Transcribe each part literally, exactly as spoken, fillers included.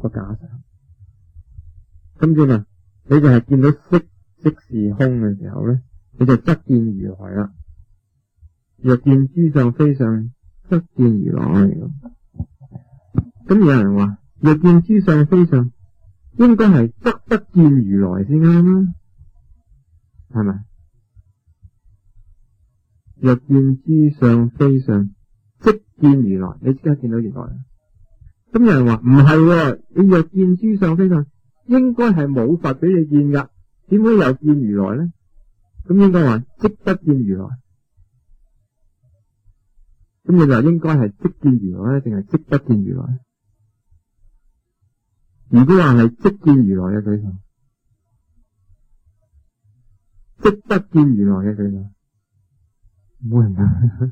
個假想。咁點啊？你就係見到色即是空嘅時候咧，你就則見如來啦。若見諸相非相，則見如來。咁有人話，若見諸相非相，應該係則不見如來先啱啦，係咪？若見諸相非相，即見如來，你即刻見到如來。咁有人話唔係，你若見諸相非相，應該係冇佛俾你見噶，點解又見如來咧？咁應該話即不見如來。咁你就應該係即見如來咧，定係即不見如來？如果話係即見如來嘅舉手，即不見如來嘅舉手，冇人㗎。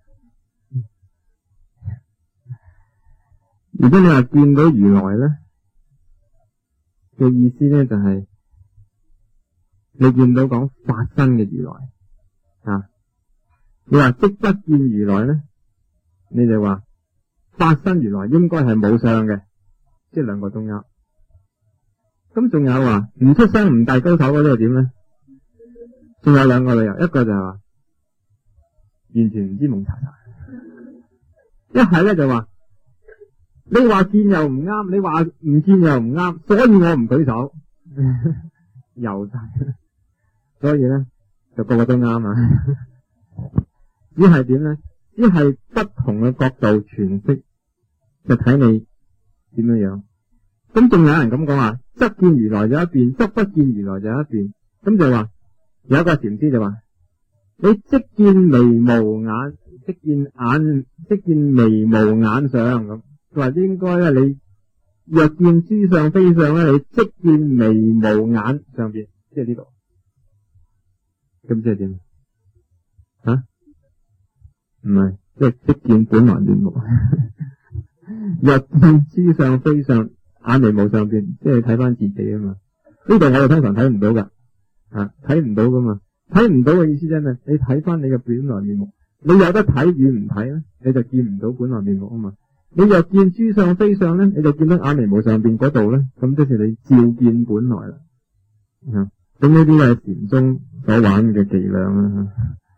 如果你話見到如來咧嘅意思咧，就係、是、你見到講法身嘅如來啊。你話即不見如來咧，你就話法身如來應該係冇相嘅，即係兩個都啱。咁仲有話唔出聲唔大高手嗰啲係點咧？仲有兩個理由，一個就係話完全唔知蒙查查，一係咧就話你話見又唔啱，你話唔見又唔啱，所以我唔舉手，又晒，所以咧就個個都啱啊！只係點咧？只係不同嘅角度詮釋，就睇你點樣樣。咁仲有人咁講話，則見如來就一邊，則不見如來就一邊。咁就話有一個禪師就話：你即見眉毛眼，即見眼，即見眉毛眼相咁。佢話應該咧，你若見諸相非相咧，你即見眉毛眼上邊，即係呢度。咁即係點？啊？唔係，即係即見本來面目。若見諸相非相，眼眉毛上邊，即係睇翻自己啊嘛。呢度我哋通常睇唔到噶，啊，睇唔到噶嘛。睇唔到嘅意思真係，你睇翻你嘅本來面目。你有得睇與唔睇咧，你就見唔到本來面目啊嘛。你若見諸相非相咧，你就見到眼眉毛上邊嗰度咧，咁即係你照見本來啦。啊，咁呢啲係禪宗所玩嘅伎倆啦。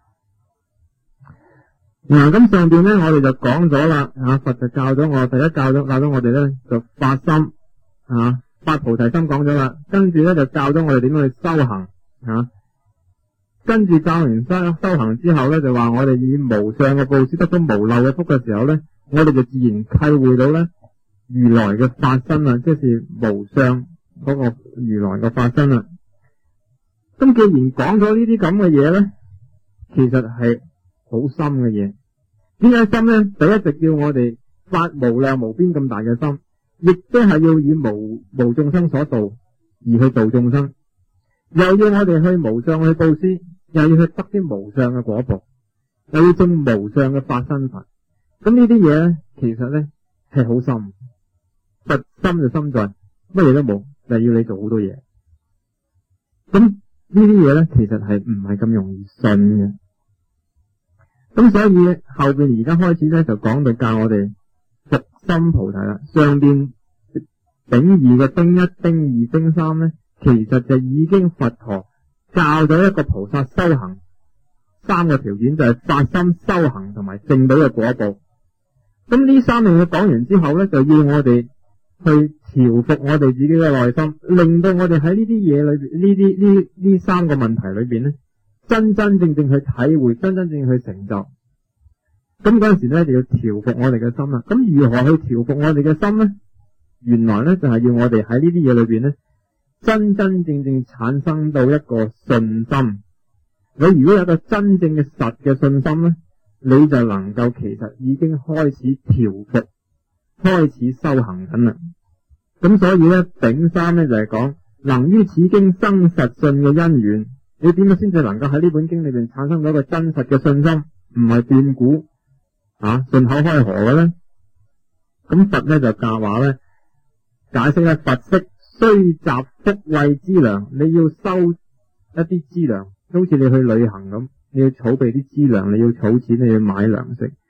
嗱，咁上邊咧，我哋就講咗啦，啊，佛就教咗我，第一教咗教咗我哋咧，就發心，啊，發菩提心講咗啦，跟住咧就教咗我哋點樣去修行，啊，跟住教完修修行之後咧，就話我哋以無上嘅布施得到無漏嘅福嘅時候咧，我哋就自然體會到咧如來嘅法身啊，即係無上嗰個如來嘅法身啊。咁既然講咗呢啲咁嘅嘢咧，其實係好深嘅嘢。點解深咧？就一直叫我哋發無量無邊咁大嘅心，亦都係要以無無眾生所度而去度眾生，又要我哋去無上去布施，又要去得啲無上嘅果報，又要證無上嘅法身法。咁呢啲嘢咧，其實咧係好深，佛心就深在乜嘢都冇，就要你做好多嘢。咁呢啲嘢咧，其實係唔係咁容易信嘅。咁所以後邊而家開始咧，就講到教我哋伏心菩提啦。上邊丙二嘅丁一、丁二、丁三咧，其實就已經佛陀教咗一個菩薩修行三個條件，就係發心、修行同埋證到嘅果報。咁呢三樣嘢講完之後咧，就要我哋去調伏我哋自己嘅內心，令到我哋喺呢啲嘢裏邊，呢啲呢呢三個問題裏邊咧，真真正正去體會，真真正正去成就。咁嗰陣時咧，就要調伏我哋嘅心啦。咁如何去調伏我哋嘅心咧？原來咧就係要我哋喺呢啲嘢裏邊咧，真真正正產生到一個信心。你如果有一個真正嘅實嘅信心咧，你就能夠其實已經開始調伏，開始修行緊啦。咁所以咧，丙三咧就係講能於此經生實信嘅因緣。你點樣先至能夠喺呢本經裏邊產生到一個真實嘅信心，唔係斷估啊順口開河嘅咧？咁佛咧就教話咧，解釋咧，佛識須集福慧資糧，你要收一啲資糧，好似你去旅行咁，你要儲備啲資糧，你要儲錢，你要買糧食，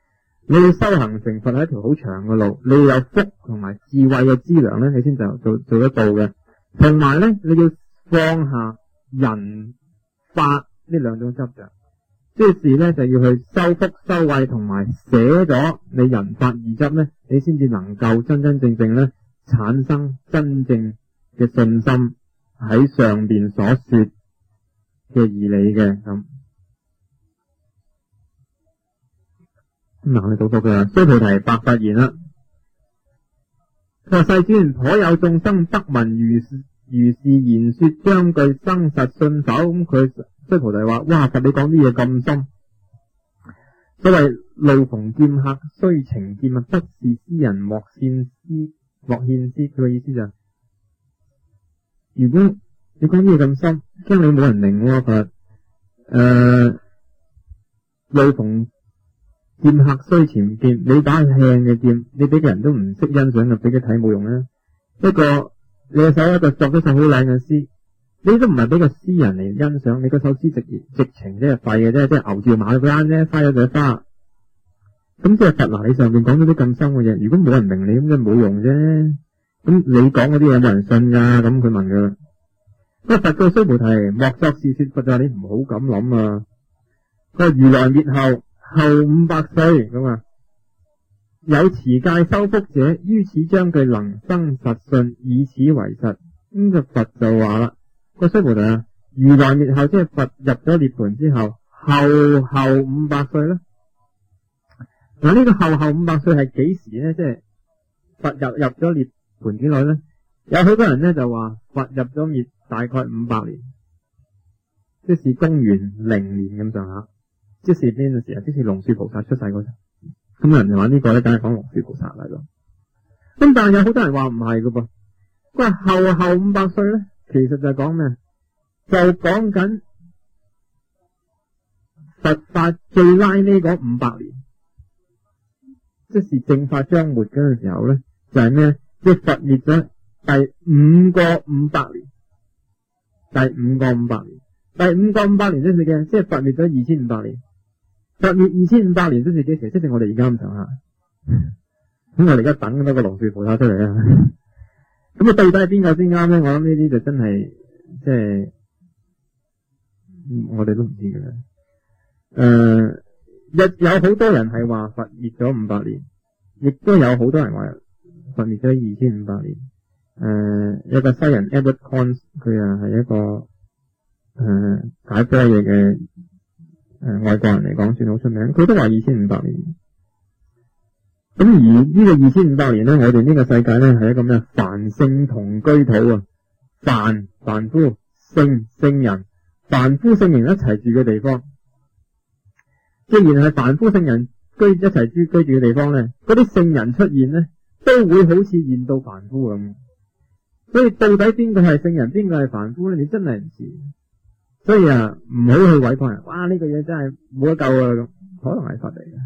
你要修行成佛係一條好長嘅路，你要有福同埋智慧嘅資糧咧，你先就做做得到嘅。同埋咧，你要放下人法呢兩種執着，即係咧就要去修福修慧，同埋捨咗你人法二執咧，你先至能夠真真正正咧產生真正嘅信心喺上邊所說嘅義理嘅咁。嗱，你讀讀佢啦。須菩提白佛言啦，佢話世尊，頗有眾生得聞如是如是言說章句，生實信守。咁佢須菩提話：哇，佛你講啲嘢咁深。所謂路逢劍客須情劍啊，不是斯人莫獻師莫獻師。佢嘅意思就係、是，如果你講啲嘢咁深，驚你冇人明喎。佢話誒，路逢劍客須情劍，你打輕嘅劍，你俾個人都唔識欣賞嘅，俾佢睇冇用啦。一個你嘅手一個作咗首好靚嘅詩，你都唔係俾個詩人嚟欣賞，你個首詩直直情即係廢嘅啫，即係牛照馬關啫，花咗朵花。咁即係佛嗱，你上邊講咗啲咁深嘅嘢，如果冇人明你咁，就冇用啫。咁你講嗰啲嘢冇人信噶，咁佢問佢啦。不過佛告須菩提，莫作是說。佛就話你唔好咁諗啊。佢話如來滅後。後五百歲咁啊，有持戒修福者，於此章句能生實信，以此為實。咁個佛就話啦，個須菩提啊，如來滅後即係佛入咗涅槃之後，後後五百歲咧。嗱，呢個後後五百歲係幾時咧？即係佛入入咗涅槃幾耐咧？有好多人咧就話佛入咗滅大概五百年，即是公元零年咁上下。即是邊個時啊？即是龍樹菩薩出世嗰陣，咁人就話呢個咧，梗係講龍樹菩薩嚟咯。咁但係有好多人話唔係噶噃，佢話後後五百歲咧，其實就係講咩？就講緊佛法最拉呢嗰五百年，即是正法將末嗰陣時候咧，就係咩？即係佛滅咗第五個五百年，第五個五百年，第五個五百年即係嘅，即係佛滅咗二千五百年。佛滅二千五百年都係幾時？即係我哋而家咁上下。咁我哋而家等多個龍樹菩薩出嚟啊！咁啊，到底係邊個先啱咧？我諗呢啲就真係即係，我哋都唔知嘅啦。誒、呃，有有好多人係話佛滅咗五百年，亦都有好多人話佛滅咗二千五百年。誒、呃，有個西人 Edward Conze， 佢啊係一個誒、呃、解波嘢嘅。誒、呃，外國人嚟講算好出名，佢都話二千五百年。咁而呢個二千五百年咧，我哋呢個世界咧係一個咩？凡聖同居土啊，凡凡夫聖聖人，凡夫聖人一齊住嘅地方。既然係凡夫聖人居一齊居居住嘅地方咧，嗰啲聖人出現咧，都會好似現到凡夫咁。所以到底邊個係聖人，邊個係凡夫咧？你真係唔知。所以啊，唔好去委託人。哇，呢、這個嘢真係冇得救啊！咁可能係佛嚟嘅。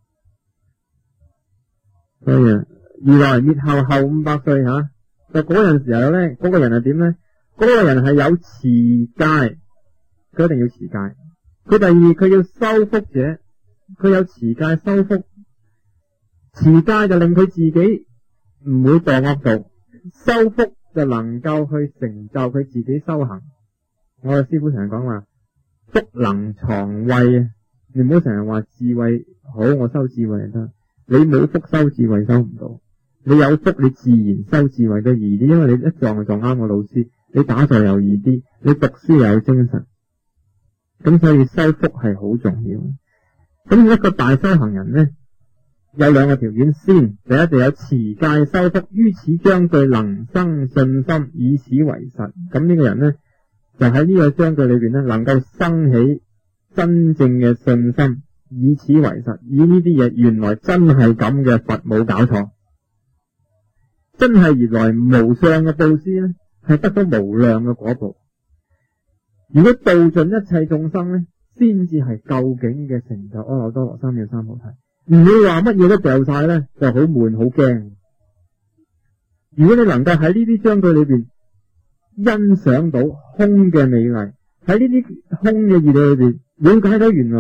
所以啊，如來滅後後五百歲吓，就嗰陣時候咧，嗰、那個人係點咧？嗰、那個人係有持戒，佢一定要持戒。佢第二，佢要修福者，佢有持戒修福。持戒就令佢自己唔會墮惡道，修福就能夠去成就佢自己修行。我嘅師父成日講話，福能藏慧啊！你唔好成日話智慧好，我修智慧就得。你冇福修智慧修唔到，你有福你自然修智慧都易啲，因為你一撞就撞啱個老師，你打坐又易啲，你讀書又有精神。咁所以修福係好重要。咁一個大修行人呢，有兩個條件先，第一就有持戒修福，於此章句能生信心，以此為實。咁呢個人呢，就喺呢個章句裏邊咧，能夠生起真正嘅信心，以此為實。以呢啲嘢原來真係咁嘅，佛冇搞錯，真係原來無上嘅布施咧，係得到無量嘅果報。如果度盡一切眾生咧，先至係究竟嘅成就。阿耨多羅三藐三菩提，唔會話乜嘢都掉晒咧，就好悶好驚。如果你能夠喺呢啲章句裏邊欣賞到空嘅美麗，喺呢啲空嘅義理裏邊了解到原來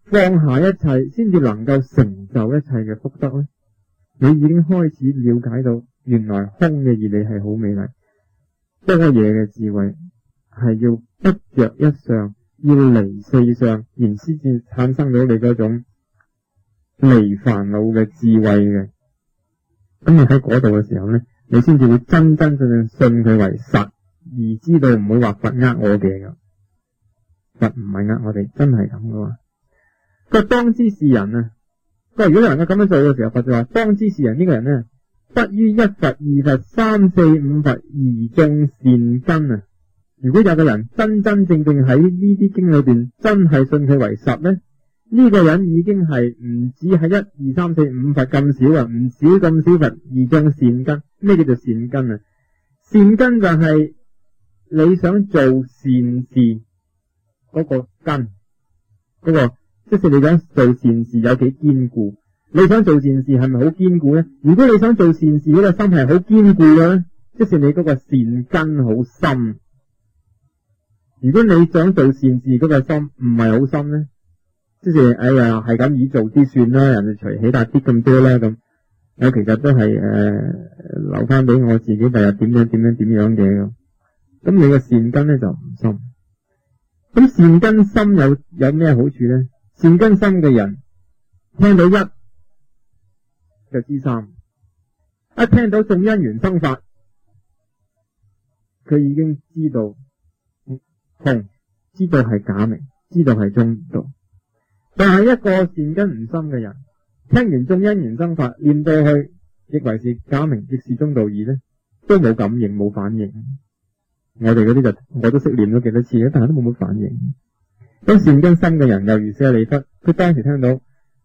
放下一切，先至能夠成就一切嘅福德呢？你已經開始了解到，原來空嘅義理係好美麗，多嘢嘅智慧係要不着一相，要離四相，然先至產生到你嗰種離煩惱嘅智慧嘅。咁你喺嗰度嘅時候呢，你先至會真真正正信佢為實，而知道唔會話佛呃我哋噶，佛唔係呃我哋，真係咁噶嘛。個當知是人啊，個如果能夠咁樣做嘅時候，佛就話當知是人呢個人呢，不於一佛二佛三四五佛而種善根啊。如果有個人真真正正喺呢啲經裏邊真係信佢為實呢，呢個人已經係唔止係一二三四五佛咁少啊，唔少咁少佛而種善根。咩叫做善根啊？善根就係你想做善事嗰個根，嗰個即係你想做善事有幾堅固。你想做善事係咪好堅固呢？如果你想做善事嗰個心係好堅固嘅呢，即係你嗰個善根好深。如果你想做善事嗰個心唔係好深呢，即係哎呀係咁以做啲算啦，人哋隨起大啲咁多啦咁，我其實都係誒、呃、留翻俾我自己第日點樣點樣點樣嘅咁。咁你個善根咧就唔深。咁善根深有有咩好處咧？善根深嘅人聽到一就知三，一聽到眾因緣生法，佢已經知道空，知道係假名，知道係中道。但係一個善根唔深嘅人，聽完眾因緣生法，念到去亦為是假名，亦是中道義呢，都冇感應冇反應。我哋嗰啲就我都識念咗幾多次，但係都冇乜反應。咁善根深嘅人又如舍利弗，佢當時聽到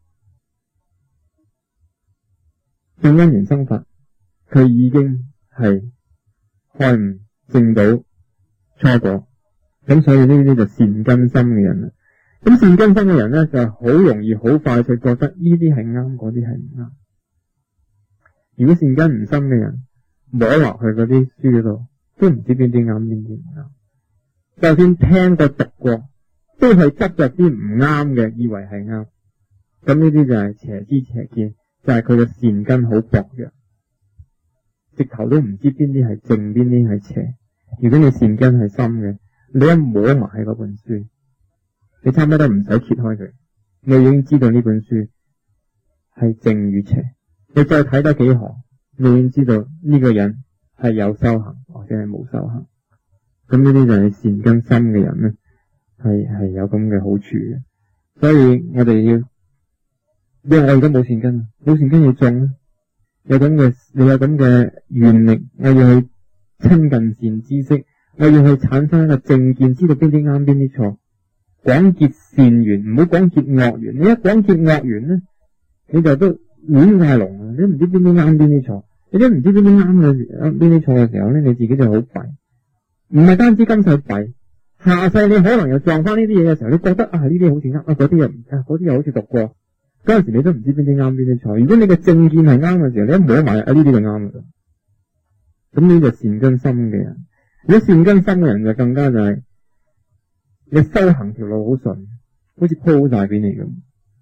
眾因緣生法，佢已經係開悟證到初果。咁所以呢啲就善根深嘅人啦。咁善根深嘅人咧，就好容易好快就覺得呢啲係啱，嗰啲係唔啱。如果善根唔深嘅人摸落去嗰啲書嗰度，都唔知邊啲啱邊啲唔啱。就算聽過讀過，都係執着啲唔啱嘅，以為係啱。咁呢啲就係邪知邪見，就係佢嘅善根好薄弱，直頭都唔知邊啲係正，邊啲係邪。如果你善根係深嘅，你一摸埋喺嗰本書，你差唔多都唔使揭開佢，你已經知道呢本書係正與邪。你再睇多幾行，你已經知道呢個人係有修行或者係冇修行。咁呢啲就係善根深嘅人咧，係係有咁嘅好處嘅。所以我哋要，因為我而家冇善根，冇善根要種咧，有咁嘅你有咁嘅願力，我要去親近善知識。我要去產生一個正見，知道邊啲啱邊啲錯，廣結善緣，唔好廣結惡緣。你一廣結惡緣咧，你就都亂晒龍啊！你都唔知邊啲啱邊啲錯，你都唔知邊啲啱嘅邊啲錯嘅時候咧，你自己就好弊。唔係單止今世弊，下世你可能又撞翻呢啲嘢嘅時候，你覺得啊呢啲好似啱，啊嗰啲又唔啱，嗰啲又好似讀過，嗰陣時你都唔知邊啲啱邊啲錯。如果你嘅正見係啱嘅時候，你一摸埋啊呢啲就啱嘅。咁呢就善根深嘅人。如果善根深嘅人就更加就係、是、你修行條路好順，好似鋪晒俾你咁。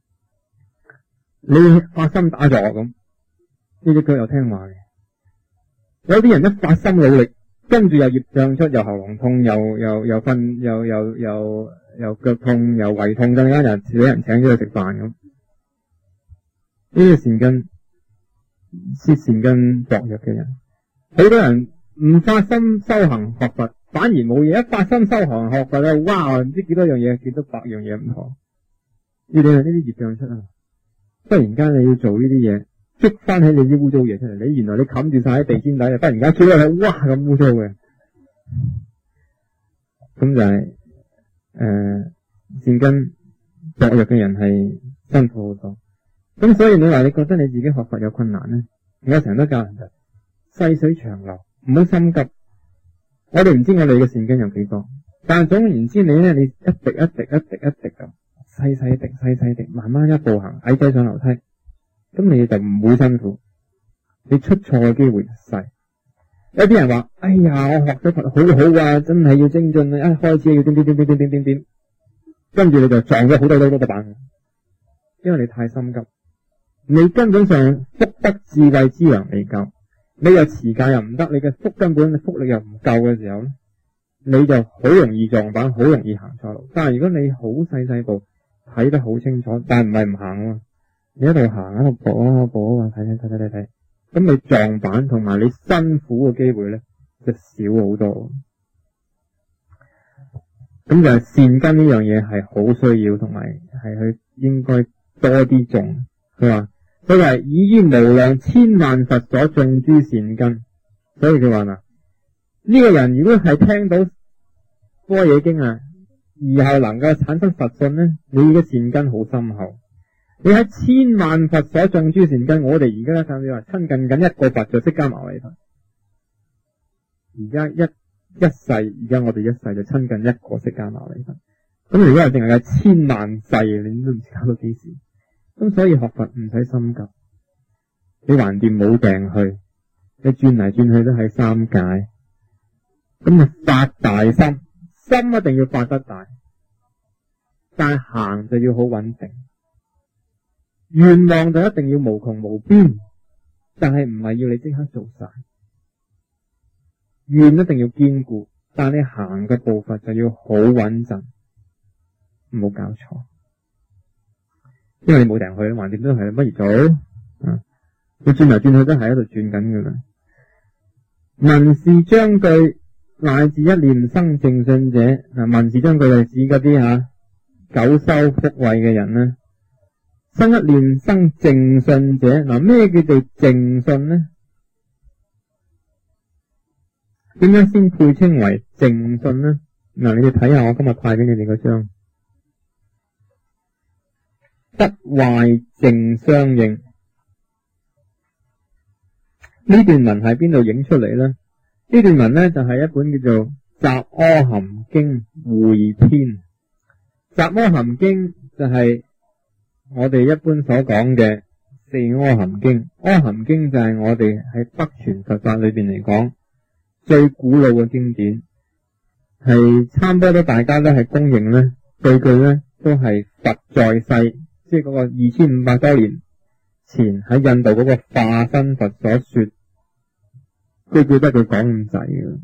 你發心打坐咁，呢隻腳又聽話嘅。有啲人一發心努力，跟住又業障出，又喉嚨痛，又又又瞓，又又又又腳痛，又胃痛，陣間又俾人請咗去食飯咁。呢啲善根，係善根薄弱嘅人，好多人。唔發心修行學佛，反而冇嘢；一發心修行學佛咧，哇！唔知幾多樣嘢，幾多百樣嘢唔同。呢啲係呢啲業障出啊！忽然間你要做呢啲嘢，捉翻起你啲污糟嘢出嚟，你原來你冚住晒喺地氈底，忽然間捉落去，哇咁污糟嘅。咁就係、是、誒、呃、善根薄弱嘅人係辛苦好多。咁所以你話你覺得你自己學佛有困難咧，我成日都教人就細水長流。唔好心急，我哋唔知我哋嘅善根有幾多，但係總而言之，你咧你一滴一滴一滴一滴咁細細滴細細滴，慢慢一步行，矮仔上樓梯，咁你就唔會辛苦，你出錯嘅機會細。有啲人話：哎呀，我學咗佛好好啊，真係要精進啊！一開始要點點點點點點點點，跟住你就撞咗好多好多嘅板， 因為你太心急，你根本上福德智慧資糧未夠，你又持戒又唔得，你嘅福根本嘅福力又唔夠嘅時候咧，你就好容易撞板，好容易行錯路。但係如果你好細細步睇得好清楚，但係唔係唔行啊，你一路行一路步啊步啊，睇睇睇睇睇，咁你撞板同埋你辛苦嘅機會咧就少好多。咁就係善根呢樣嘢係好需要，同埋係佢應該多啲種。佢話佢話以於無量千萬佛所種諸善根，所以佢話嗱，呢個人如果係聽到般若經啊，而後能夠產生佛信咧，你嘅善根好深厚。你喺千萬佛所種諸善根，我哋而家咧甚至話親近緊一個佛就釋迦牟尼佛，而家一一世，而家我哋一世就親近一個釋迦牟尼佛。咁如果係淨係有千萬世，你都唔知搞到幾時。咁所以學佛唔使心急，你橫掂冇病去，你轉嚟轉去都係三界。咁啊發大心，心一定要發得大，但係行就要好穩定。願望就一定要無窮無邊，但係唔係要你即刻做晒。願一定要堅固，但係你行嘅步伐就要好穩陣，唔好搞錯。因為你冇定去，橫掂都係不如做。啊，你轉嚟轉去都係喺度轉緊噶啦。文士章句乃至一念生淨信者，嗱，文士章句係指嗰啲吓久修福慧嘅人啦。生一念生淨信者，嗱，咩叫做淨信呢？點樣先配稱為淨信呢？嗱，你哋睇下我今日派俾你哋嗰張，德壞淨相應。呢段文喺邊度影出嚟呢？呢段文呢，就係、是、一本叫做《雜阿含經匯篇》。雜阿含經就係我哋一般所講嘅四阿含經。阿含經就係我哋喺北傳佛法裏邊嚟講最古老嘅經典，係差唔多都大家都係公認咧，句句咧都係佛在世，即係嗰個二千五百多年前喺印度嗰個化身佛所說，句句都係佢講咁滯嘅。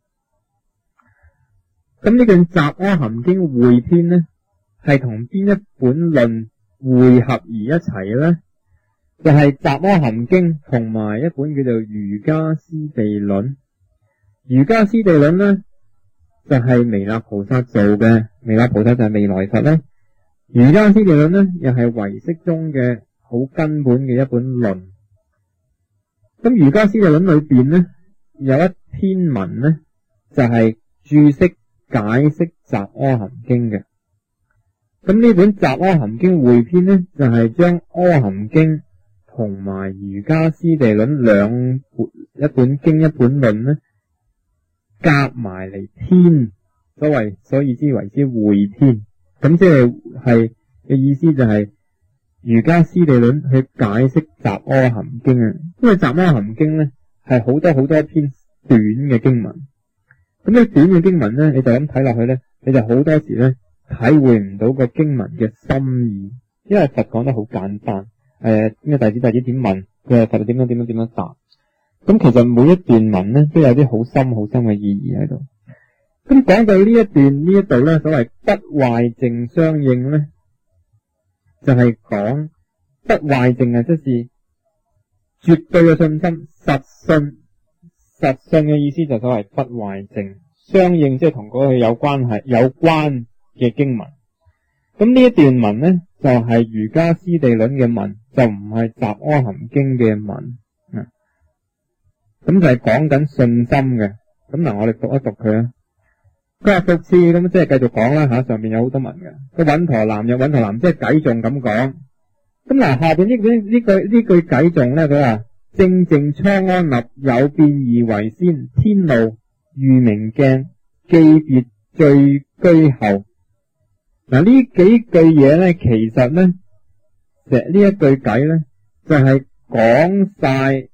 咁呢卷《雜阿含經匯篇》咧，係同邊一本論匯合而一齊咧？就係、是《雜阿含經》同埋一本叫做《瑜伽師地論》。瑜伽師地論咧就係彌勒菩薩做嘅，彌勒菩薩就係未來佛咧。瑜伽師地論咧又係唯識中嘅好根本嘅一本論。咁瑜伽師地論裏邊咧有一篇文咧就係注釋解釋雜阿含經嘅。咁呢本雜阿含經匯篇咧就係將阿含經同埋瑜伽師地論兩本，一本經一本論咧夾埋嚟編，所謂所以之為之匯篇。咁即係係嘅意思就係瑜伽師地論去解釋雜阿含經啊。因為雜阿含經咧係好多好多篇短嘅經文，咁呢短嘅經文咧你就咁睇落去咧，你就好多時咧體會唔到個經文嘅心意，因為佛講得好簡單。誒，咩弟子弟子點問，佢係佛點樣點樣點樣答。咁其實每一段文咧都有啲好深好深嘅意義喺度。咁講到呢一段呢一度咧，所謂德壞淨相應咧，就係、是、講德壞淨啊，即是絕對嘅信心，實信。實信嘅意思就所謂不壞淨，相應即係同嗰個有關係有關嘅經文。咁呢一段文咧就係、是、瑜伽師地論嘅文，就唔係雜阿含經嘅文。咁就係講緊信心嘅。咁嗱，我哋讀一讀佢啊。佢話復次，咁即係繼續講啦吓，上面有好多文嘅。個穩陀南有穩陀南，即係偈頌咁講。咁嗱，下邊呢句呢句呢句偈頌咧，佢話正淨初安立，有變異為先，天路喻明鏡，記別最居後。嗱，呢幾句嘢咧，其實咧，其實呢一句偈咧，就係講晒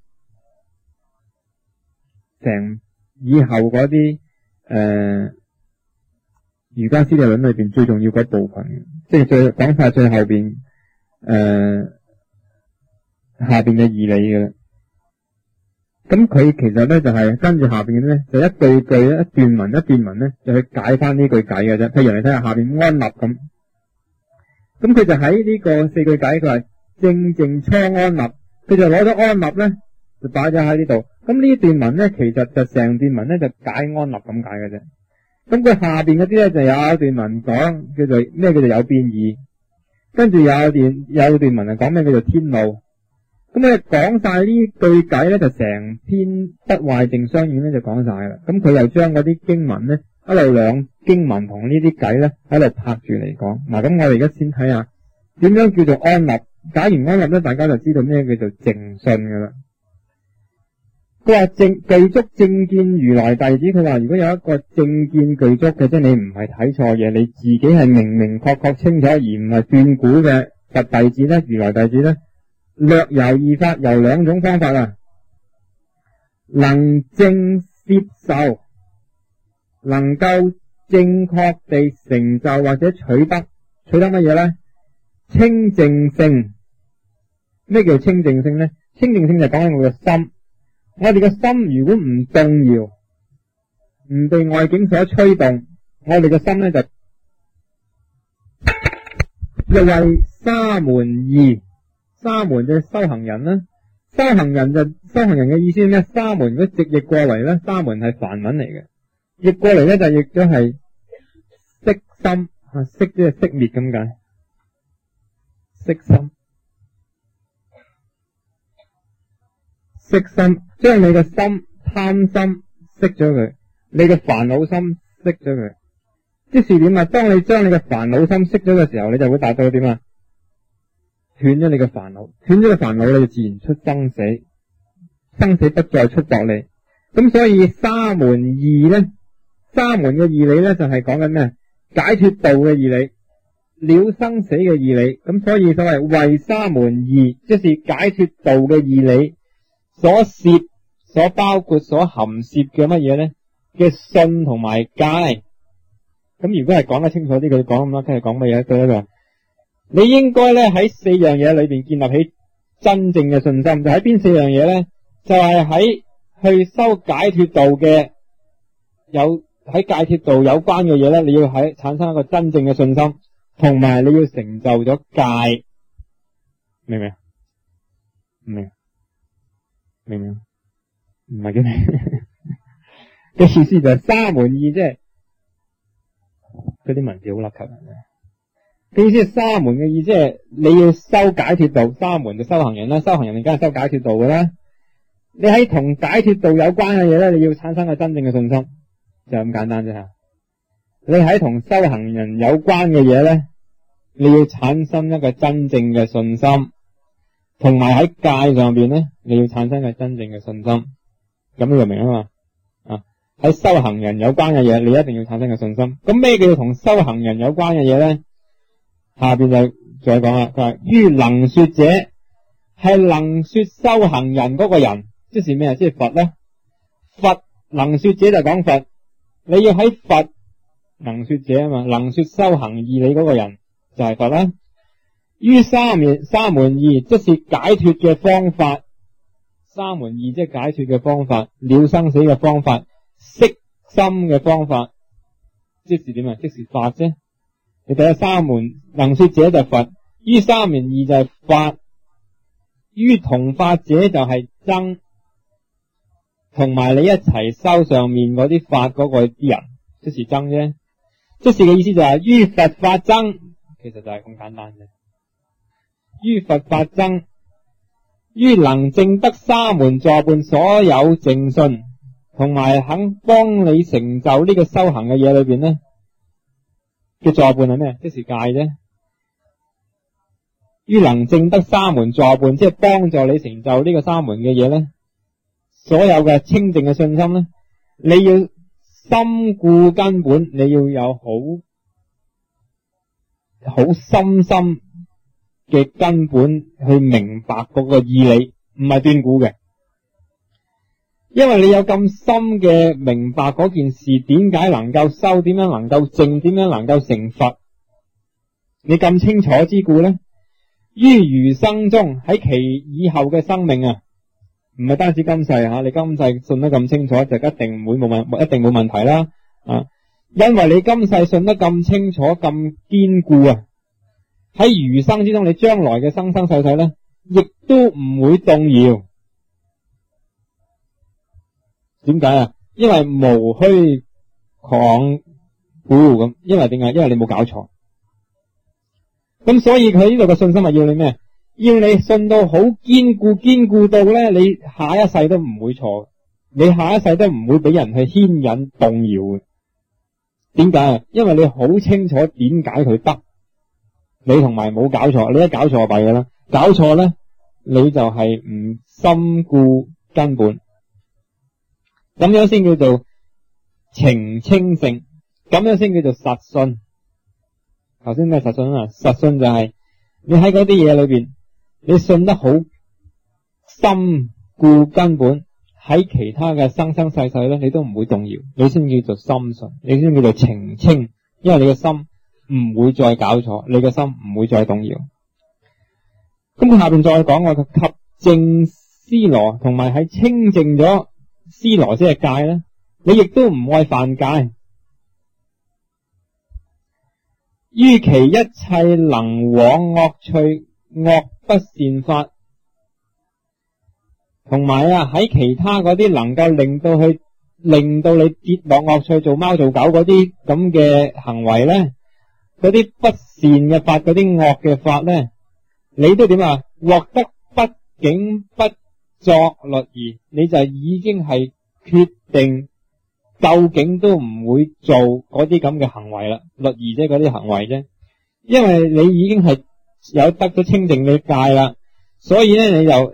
成以後嗰啲誒瑜伽師地論裏邊最重要嗰部分，即係最講晒最後邊呃、下邊嘅義理嘅啦。咁佢其實咧就係、是、跟住下邊嘅咧，就一句句咧，一段文一段文咧，就去解翻呢句偈嘅啫。譬如你睇下下邊安立咁，咁佢就喺呢個四句偈，佢係正靜初安立，佢就攞咗安立咧，就擺咗喺呢度。咁呢段文咧，其實就成段文咧就解安立咁解嘅啫。咁佢下邊嗰啲咧就有一段文講叫做咩叫做有變異，跟住有段有段文係講咩叫做天路。咁你講晒呢句偈咧，就成篇不壞靜相遠咧就講晒啦。咁佢又將嗰啲經文咧，一路兩經文同呢啲偈咧喺度拍住嚟講。嗱，咁我哋而家先睇下點樣叫做安立。解完安立咧，大家就知道咩叫做淨信噶啦。佢話正具足正見如來弟子，佢話如果有一個正見具足嘅，即係你唔係睇錯嘢，你自己係明明確確清楚而唔係斷估嘅佛弟子咧，如來弟子咧。略由二法，由兩種方法啊，能正攝受，能夠正確地成就或者取得，取得乜嘢咧？清淨性。咩叫清淨性咧？清淨性就講緊我嘅心，我哋嘅心如果唔動搖，唔被外境所吹動，我哋嘅心咧就又為沙門義。沙門就係修行人啦，修行人就修行人嘅意思係咩？沙門如果直譯過嚟咧，沙門係梵文嚟嘅，譯過嚟咧就譯咗係息心啊，息即係熄滅咁解，息心，息心，將你嘅心貪心熄咗佢，你嘅煩惱心熄咗佢，即是點啊？當你將你嘅煩惱心熄咗嘅時候，你就會達到點啊？斷咗你嘅煩惱，斷咗個煩惱，你就自然出生死，生死不再束縛你。咁所以沙門義咧，沙門嘅義理咧就係講緊咩？解脫道嘅義理，了生死嘅義理。咁所以所謂為沙門義，即是解脫道嘅義理所攝、所包括、所含攝嘅乜嘢咧？嘅信同埋戒。咁如果係講得清楚啲，佢講咁多，佢係講乜嘢？佢咧就你應該咧喺四樣嘢裏邊建立起真正嘅信心，就喺邊四樣嘢咧？就係喺去修解脫道嘅有喺解脫道有關嘅嘢咧，你要喺產生一個真正嘅信心，同埋你要成就咗戒，明唔明？唔明？明唔明？唔係嘅嘅意思就係沙門義，即係嗰啲文字好甩咳嘅。嘅意思係沙門嘅意思係你要修解脫道，沙門就修行人啦，修行人你梗係修解脫道嘅啦。你喺同解脫道有關嘅嘢咧，你要產生個真正嘅信心，就咁簡單啫吓。你喺同修行人有關嘅嘢咧，你要產生一個真正嘅信心，同埋喺戒上邊咧，你要產生一個真正嘅信心。咁你就明啊嘛？啊，喺修行人有關嘅嘢，你一定要產生個信心。咁咩叫做同修行人有關嘅嘢咧？下邊就再講啦，佢話於能說者係能說修行人嗰個人，即是咩啊？即係佛啦。佛能說者就講佛，你要喺佛能說者啊嘛，能說修行義理嗰個人就係佛啦。於沙門沙門義，即是解脫嘅方法。沙門義即係解脫嘅方法，了生死嘅方法，息心嘅方法，即是點啊？即是法啫。你睇下沙門能說者就係佛，於沙門義就係法，於同法者就係僧，同埋你一齊修上面嗰啲法嗰個啲人，即是僧啫。即是嘅意思就係於佛法僧，其實就係咁簡單啫。於佛法僧，於能證得沙門助伴所有正信，同埋肯幫你成就呢個修行嘅嘢裏邊咧。嘅助伴係咩？即是戒啫。於能證得沙門助伴，即係幫助你成就呢個沙門嘅嘢咧。所有嘅清淨嘅信心咧，你要深固根本，你要有好好深深嘅根本去明白嗰個義理，唔係斷估嘅。因為你有咁深嘅明白嗰件事，點解能夠修，點樣能夠證，點樣能夠成佛，你咁清楚之故咧， 於餘生中，喺其以後嘅生命啊，唔係單止今世吓，你今世信得咁清楚，就一定唔會冇問，一定冇問題啦啊！因為你今世信得咁清楚、咁堅固啊，喺餘生之中，你將來嘅生生世世咧，亦都唔會動搖。點解啊？因為無虛誑古咁，因為點解？因為你冇搞錯。咁所以佢呢度嘅信心係要你咩？要你信到好堅固，堅固到咧，你下一世都唔會錯，你下一世都唔會俾人去牽引動搖嘅。點解啊？因為你好清楚點解佢得，你同埋冇搞錯。你一搞錯就弊㗎啦，搞錯咧你就係唔深顧根本，咁樣先叫做澄清性，咁樣先叫做實信。頭先咩實信啊？實信就係你喺嗰啲嘢裏邊，你信得好深顧根本，喺其他嘅生生世世咧，你都唔會動搖，你先叫做深信，你先叫做澄清，因為你嘅心唔會再搞錯，你嘅心唔會再動搖。咁佢下邊再講話，佢及淨思羅，同埋喺清淨咗思羅即係戒咧，你亦都唔愛犯戒。於其一切能往惡趣、惡不善法，同埋啊喺其他嗰啲能夠令到佢令到你跌落惡趣、做貓做狗嗰啲咁嘅行為咧，嗰啲不善嘅法、嗰啲惡嘅法咧，你都點啊？獲得不竟不作律儀，你就已經係決定究竟都唔會做嗰啲咁嘅行為啦，律儀即係嗰啲行為啫。因為你已經係有得咗清淨嘅戒啦，所以咧你就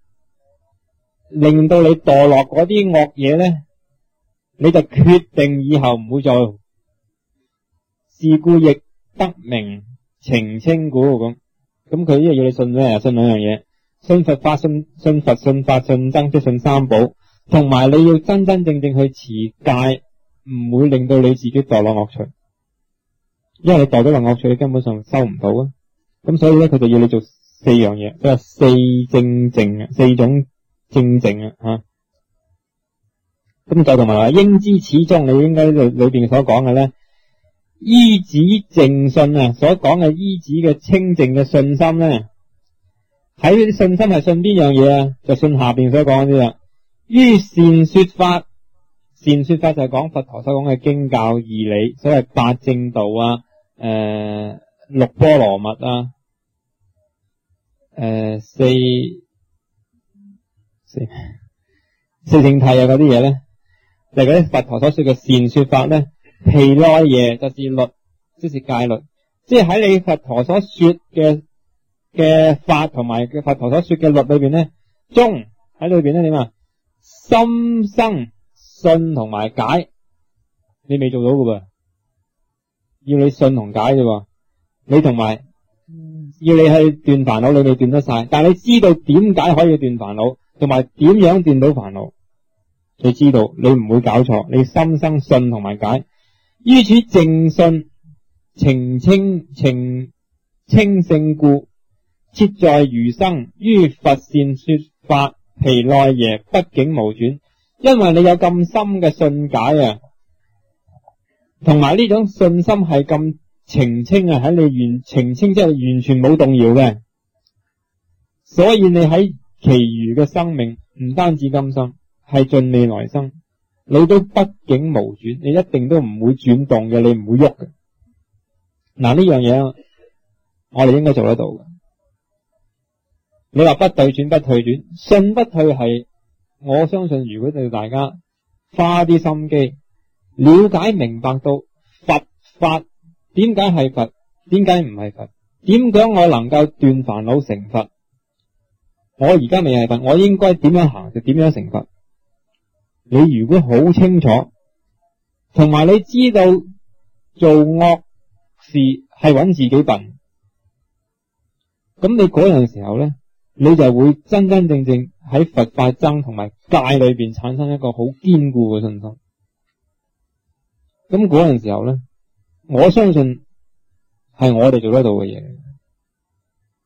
令到你墮落嗰啲惡嘢咧，你就決定以後唔會做。是故亦得名澄清故咁。咁佢呢個要你信咩？信兩樣嘢，信佛法、信信佛、信法、信僧，即係信三寶。同埋你要真真正正去持戒，唔會令到你自己墮落惡趣，因為你墮咗落惡趣，你根本上收唔到啊。咁所以咧，佢就要你做四樣嘢，即係四正淨啊，四種正淨啊吓。咁再同埋話，應知始終你應該裏裏邊所講嘅咧，依止淨信啊，所講嘅依止嘅清淨嘅信心咧，喺啲信心係信邊樣嘢啊？就信下邊所講嗰啲啦。於善說法，善說法就係講佛陀所講嘅經教義理，所謂八正道啊，誒、呃、六波羅蜜啊，誒、呃、四四四聖諦啊嗰啲嘢咧，就係嗰啲佛陀所說嘅善說法咧。毗奈耶就是律，即是戒律，即係喺你佛陀所說嘅嘅法同埋嘅佛陀所說嘅律裏邊咧，中喺裏邊咧點啊？心生信同埋解，你未做到噶噃，要你信同解啫。你同埋要你去斷煩惱，你未斷得晒，但係你知道點解可以斷煩惱，同埋點樣斷到煩惱，你知道你唔會搞錯，你心生信同埋解。於此淨信澄清澄清聖故，切在餘生於佛善說法毗奈耶不竟無轉。因為你有咁深嘅信解啊，同埋呢種信心係咁澄清啊，喺你完澄清即係完全冇動搖嘅，所以你喺其餘嘅生命唔單止今生，係盡未來生，你都不竟無轉，你一定都唔會轉動嘅，你唔會喐嘅。嗱，呢樣嘢我哋應該做得到嘅。你話不對轉不退轉，信不退係，我相信如果對大家花啲心機了解明白到佛法點解係佛，點解唔係佛，點解我能夠斷煩惱成佛，我而家未係佛，我應該點樣行就點樣成佛。你如果好清楚，同埋你知道做惡事係揾自己笨，咁你嗰陣時候咧，你就會真真正正喺佛法僧同埋戒裏邊產生一個好堅固嘅信心。咁嗰陣時候咧，我相信係我哋做得到嘅嘢。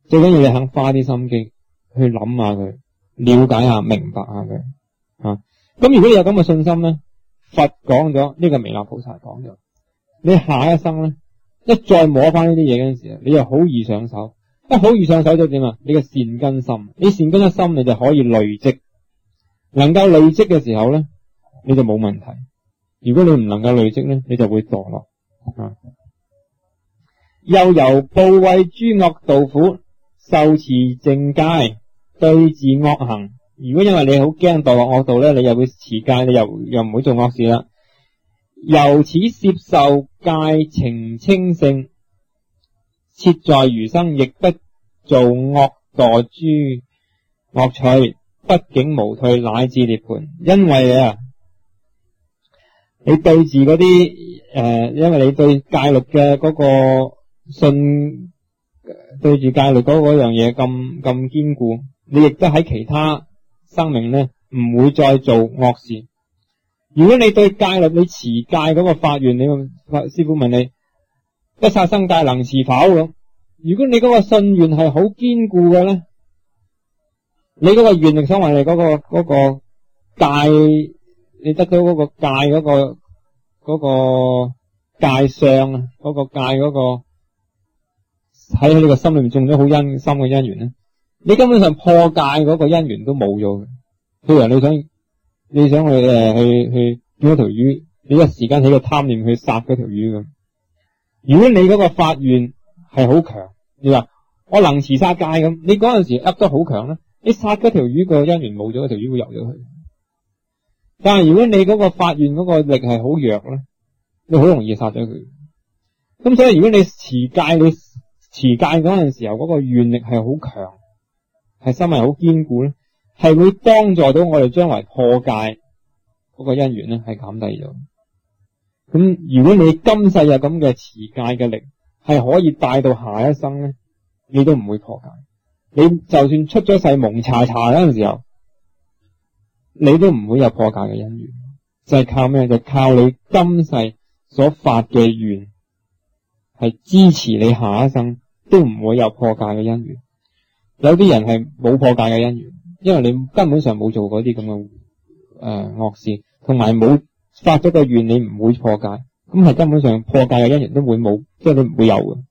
最緊要你肯花啲心機去諗下佢，了解下、明白下佢啊。咁如果你有咁嘅信心咧，佛講咗，呢個彌勒菩薩講咗，你下一生咧一再摸翻呢啲嘢嗰陣時，你就好易上手。一好易上手就點啊？你嘅善根心，你善根嘅心你就可以累積，能夠累積嘅時候咧，你就冇問題。如果你唔能夠累積咧，你就會墮落啊。又由怖畏諸惡道苦，受持淨戒，對治惡行。如果因為你好驚墮落惡道咧，你又會持戒，你又又唔會做惡事啦。由此攝受戒情清淨，切在餘生亦不做惡墮諸惡趣，畢竟無退，乃至涅槃。因為啊，你對治嗰啲誒，因為你對戒律嘅嗰個信，對住戒律嗰嗰樣嘢咁咁堅固，你亦都喺其他生命咧唔會再做惡事。如果你對戒律，你持戒嗰個發願，你師父問你不殺生戒能持否咁？如果你嗰個信願係好堅固嘅咧，你嗰個願力所謂你嗰個嗰個戒，你得到嗰個戒嗰個嗰個戒相啊，嗰個戒嗰個喺你個心裏面種咗好因深嘅因緣咧，你根本上破戒嗰個因緣都冇咗嘅。譬如你想你想去誒去去見一條魚，你一時間起個貪念去殺嗰條魚咁。如果你嗰個發願係好強，你話我能持殺戒咁，你嗰陣時噏得好強咧，你殺嗰條魚個因緣冇咗，嗰條魚會游咗去。但係如果你嗰個發願嗰個力係好弱咧，你好容易殺咗佢。咁所以如果你持戒，你持戒嗰陣時候嗰個願力係好強，係心係好堅固咧，係會幫助到我哋將來破戒嗰個因緣咧係減低咗。咁如果你今世有咁嘅持戒嘅力，係可以帶到下一生咧，你都唔會破戒。你就算出咗世蒙查查嗰陣時候，你都唔會有破戒嘅因緣。就係靠咩？就係靠你今世所發嘅願，係支持你下一生都唔會有破戒嘅因緣。有啲人係冇破戒嘅因緣，因為你根本上冇做嗰啲咁嘅誒惡事，同埋冇發咗個願，你唔會破戒，咁係根本上破戒嘅因緣都會冇，即係你唔會有嘅。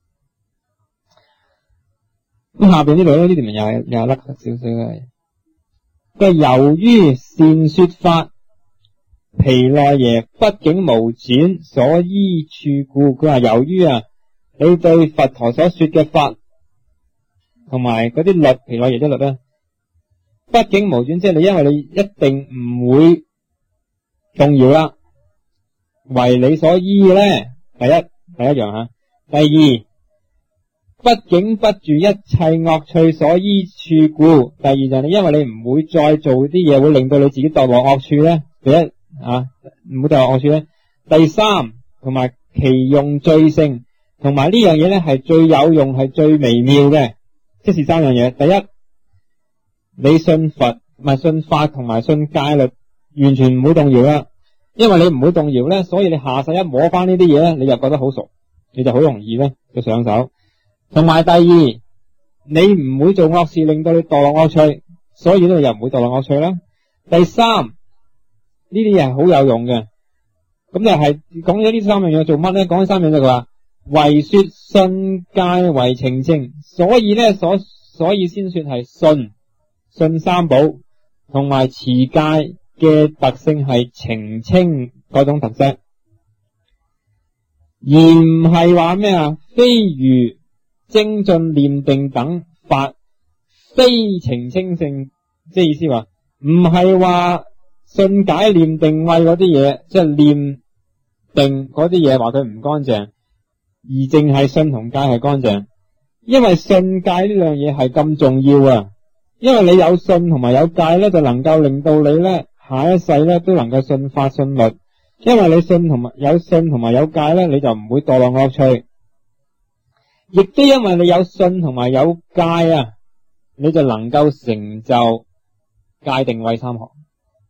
咁下邊呢度咧，呢條文又係又係甩少少嘅。佢由於善說法，毗奈耶畢竟無轉，所依處故。佢話由於啊，你對佛陀所說嘅法同埋嗰啲律，毗奈耶啲律咧，畢竟無轉，即係你因為你一定唔會動搖啦。為你所依咧，第一第一樣吓，第二畢竟不住一切惡趣所依處故。第二就係你因為你唔會再做啲嘢會令到你自己墮落惡處咧。第一啊，唔會墮落惡處咧。第三同埋其用最勝，同埋呢樣嘢咧係最有用係最微妙嘅，即是三樣嘢。第一，你信佛唔係信法同埋信戒律，完全唔會動搖啦。因為你唔會動搖咧，所以你下世一摸翻呢啲嘢咧，你就覺得好熟，你就好容易咧就上手。同埋第二，你唔會做惡事令到你墮落惡趣，所以咧又唔會墮落惡趣啦。第三，呢啲嘢係好有用嘅。咁就係講咗呢三樣嘢做乜咧？講咗三樣就係話為說信戒為澄清，所以咧所所以先說係信信三寶同埋持戒嘅特性係澄清嗰種特色，而唔係話咩啊？非如精進念定等法非澄清性，即係意思話唔係話信解念定慧嗰啲嘢，即係念定嗰啲嘢話佢唔乾淨，而淨係信同戒係乾淨。因為信戒呢樣嘢係咁重要啊，因為你有信同埋有戒咧，就能夠令到你咧下一世咧都能夠信法信律。因為你信同埋有信同埋有戒咧，你就唔會墮落惡趣。亦都因為你有信同埋有戒啊，你就能夠成就戒定慧三學。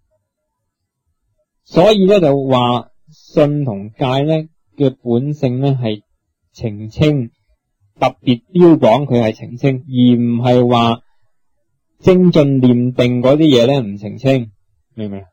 所以咧就話信同戒咧嘅本性咧係澄清特別標榜佢係澄清，而唔係話精進念定嗰啲嘢咧唔澄清，明唔明？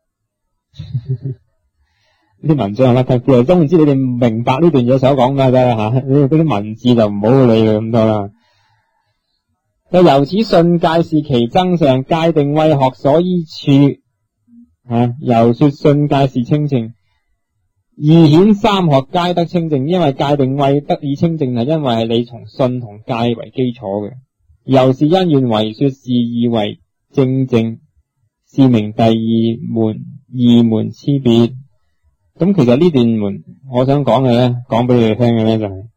呢啲文章啦，佢總唔知你哋明白呢段嘢所講咩啫吓，你哋嗰啲文字就唔好理佢咁多啦。就由此信戒是其真相，戒定慧學所依處。啊，又說信戒是清淨，二顯三學皆得清淨，因為戒定慧得以清淨，係因為係你從信同戒為基礎嘅。又是因緣為說是二為正淨，是名第二門二門差別。咁其實呢段門我想講嘅咧，講俾你哋聽嘅咧就係、是，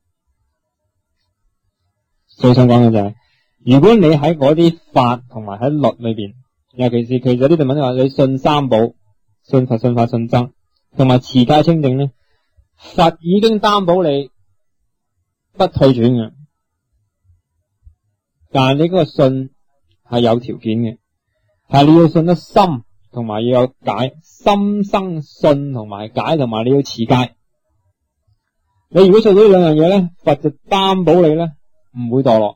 最想講嘅就係、是，如果你喺嗰啲法同埋喺律裏邊，尤其是其實呢段文話你信三寶、信佛、信法、信僧，同埋持戒清淨咧，佛已經擔保你不退轉嘅，但係你嗰個信係有條件嘅，係你要信得深，同埋要有解，心生信同埋解，同埋你要持戒。你如果做到呢兩樣嘢咧，佛就擔保你咧唔會墮落。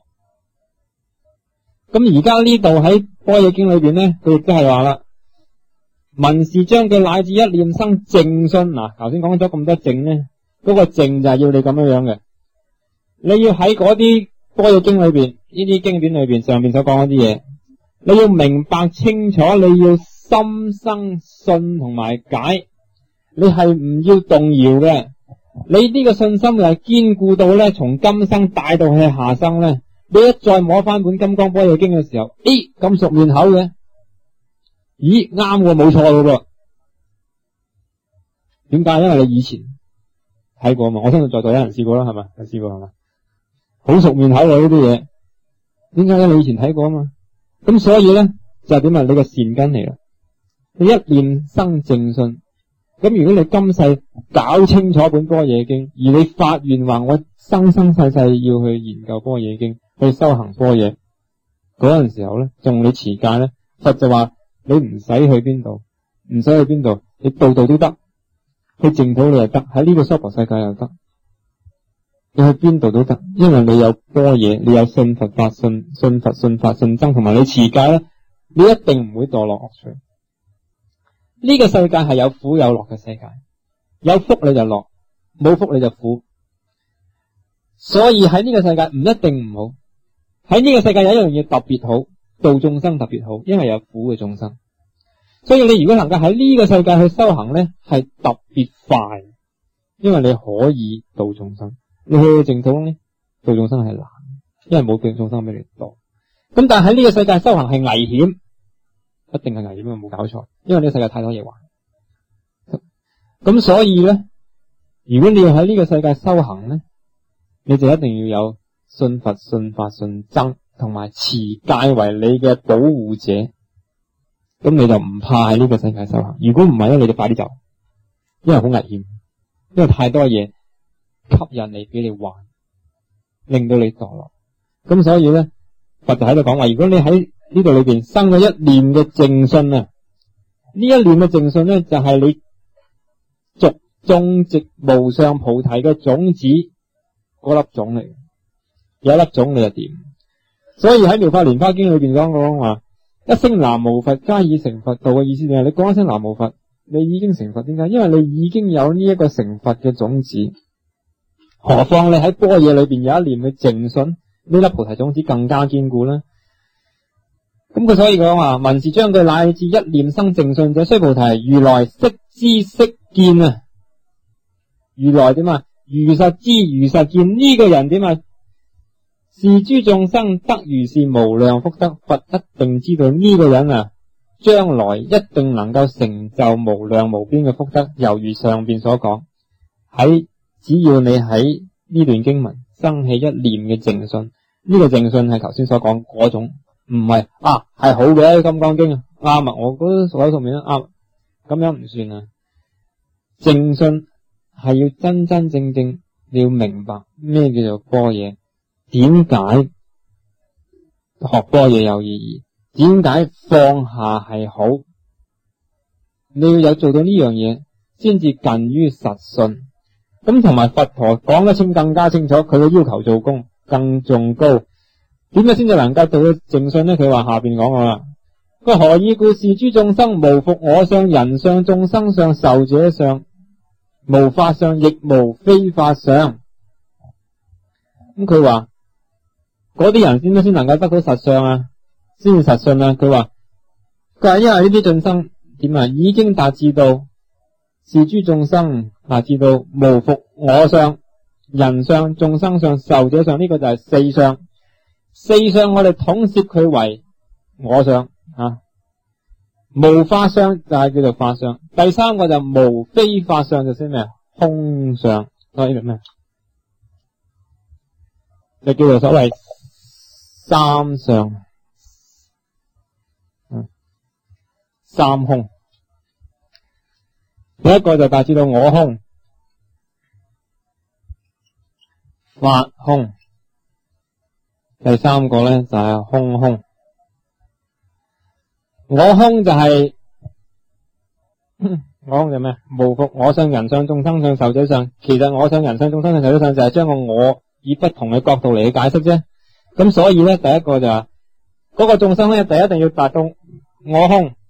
咁而家呢度喺般若經裏邊咧，佢亦都係話啦，文字章句乃至一念生淨信。嗱，頭先講咗咁多淨咧，嗰個淨就係要你咁樣樣嘅，你要喺嗰啲般若經裏邊，呢啲經典裏邊上邊所講嗰啲嘢，你要明白清楚，你要心生信同埋解，你係唔要動搖嘅。你呢個信心係堅固到咧，從今生帶到去下生咧。你一再摸翻本《金剛般若經》嘅時候，咦咁熟面口嘅，咦啱喎，冇錯嘅噃。點解？因為你以前睇過嘛，我相信在座有人試過啦，係咪？有試過係咪？好熟面口嘅呢啲嘢，點解？因為你以前睇過啊嘛。咁所以咧就係點啊？你個善根嚟啦，你一念生淨信。咁如果你今世搞清楚本般若經，而你發願話我生生世世要去研究般若經，去修行般若，嗰陣時候咧，仲你持戒咧，佛就話你唔使去邊度，唔使去邊度，你度度都得，去淨土你又得，喺呢個娑婆世界又得，你去邊度都得，因為你有般若，你有信佛法、信信佛、信法、信僧，同埋你持戒咧，你一定唔會墮落惡趣。呢個世界係有苦有樂嘅世界，有福你就樂，冇福你就苦。所以喺呢個世界唔一定唔好，喺呢個世界有一樣嘢特別好，度眾生特別好，因為有苦嘅眾生。所以你如果能夠喺呢個世界去修行咧，係特別快，因為你可以度眾生。你去到淨土咧，度眾生係難，因為冇度眾生俾你度。咁但係喺呢個世界修行係危險。一定係危險啊！冇搞錯，因為呢個世界太多嘢玩。咁所以咧，如果你要喺呢個世界修行咧，你就一定要有信佛、信法、信僧，同埋持戒為你嘅保護者。咁你就唔怕喺呢個世界修行。如果唔係咧，你就快啲走，因為好危險，因為太多嘢吸引你俾你玩，令到你墮落。咁所以咧，佛就喺度講話，如果你喺呢度裏邊生咗一念嘅淨信啊，呢一念嘅淨信咧就係、是、你續種植無上菩提嘅種子嗰粒種嚟，有一粒種你就掂。所以喺妙法蓮華經裏邊講講話，一聲南無佛皆已成佛道嘅意思就係你講一聲南無佛，你已經成佛。點解？因為你已經有呢一個成佛嘅種子，何況你喺般若裏邊有一念嘅淨信，呢粒菩提種子更加堅固啦。咁佢所以講話，文字章句乃至一念生淨信者，須菩提，如來悉知悉見啊！如來點啊？如實知如實見呢、這個人點啊？是諸眾生得如是無量福德，佛一定知道呢個人啊，將來一定能夠成就無量無邊嘅福德。猶如上邊所講，喺只要你喺呢段經文生起一念嘅淨信，呢、這個淨信係頭先所講嗰種。唔係啊，係好嘅《金剛經》啊，啱啊，我覺得所有數面都啱，咁樣唔算啊。淨信係要真真正正你要明白咩叫做般若，點解學般若有意義，點解放下係好，你要有做到呢樣嘢，先至近於實信。咁同埋佛陀講得清更加清楚，佢嘅要求做工更崇高。點樣先至能夠到正信呢？佢話下邊講過啦，佢何以故是諸眾生無復我相、人相、眾生相、壽者相，無法相，亦無非法相。咁佢話嗰啲人先先能夠得到實相啊，先至實信啊。佢話佢話因為呢啲眾生點啊，已經達至到是諸眾生達至到無復我相、人相、眾生相、壽者相，呢、這個就係四相。四相我哋統攝佢為我相啊，無法相就係叫做法相。第三個就無非法相，就先咩啊？空相。所以咩？就叫做所謂三相，嗯，三空。第一個就達至到我空、法空。第三個咧就係、是、空空。我空就係、是、我空就咩？無復我相、人相、眾生相、壽者相。其實我相、人相、眾生相、壽者相就係將個我以不同嘅角度嚟去解釋啫。咁所以咧，第一個就係、是、嗰、那個眾生咧，第一定要達到我空，